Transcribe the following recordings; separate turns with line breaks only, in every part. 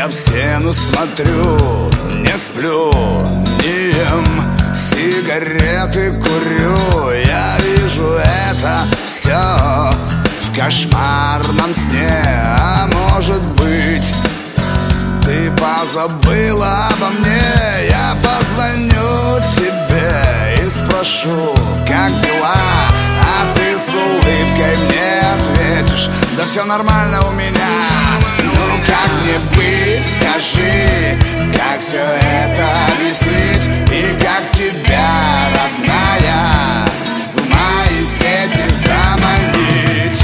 Я в стену смотрю, не сплю, не ем, сигареты курю. Я вижу это все в кошмарном сне. А может быть, ты позабыла обо мне. Я позвоню тебе и спрошу, как дела, а ты с улыбкой мне ответишь: да все нормально у меня. Ну как мне быть, скажи, как все это объяснить? И как тебя, родная, в мои сети заманить?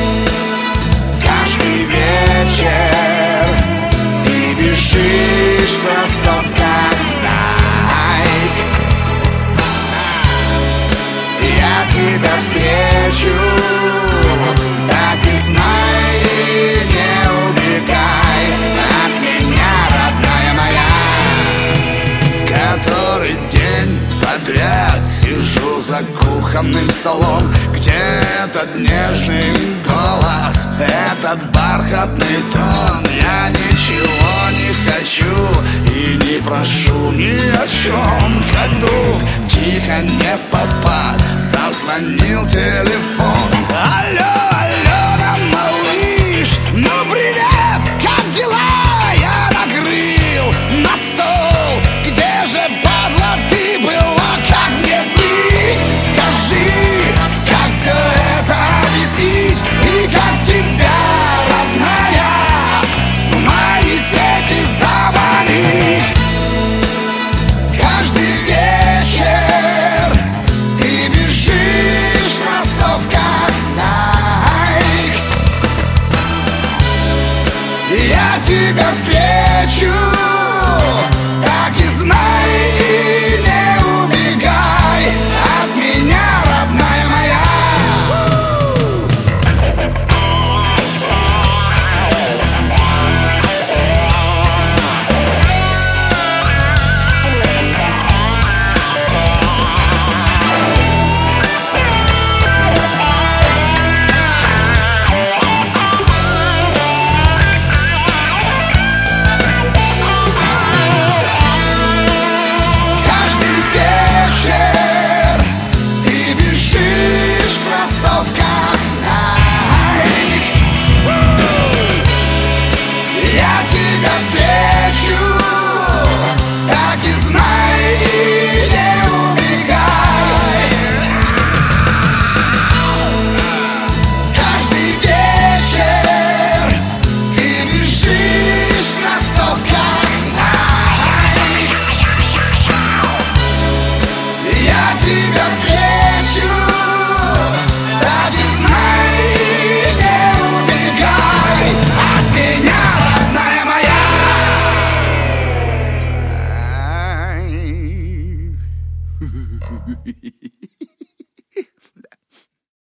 Каждый вечер ты бежишь в кроссовках Nike. Я тебя встречу, так и знай, не убегай от меня, родная моя. Который день подряд сижу за кухонным столом, где этот нежный голос, этот бархатный тон. Я ничего не хочу и не прошу ни о чем. Как вдруг тихо не попад зазвонил телефон. Алло, Алена, малыш, ну привет, как дела? Я накрыл на стол, где же, падла, ты была? Как мне быть? Скажи, как все это объяснить? И как тебя, родная, в мои сети заманить? Каждый вечер ты бежишь в кроссовках Nike. Я тебя встречу, так и знай, и не убегай от меня, родная моя. Каждый вечер ты бежишь в кроссовках Nike. Я тебя встречу, так и знай, и не убегай. Каждый вечер ты бежишь в кроссовках Nike. Я тебя встречу, так и знай, и не убегай от меня, родная моя.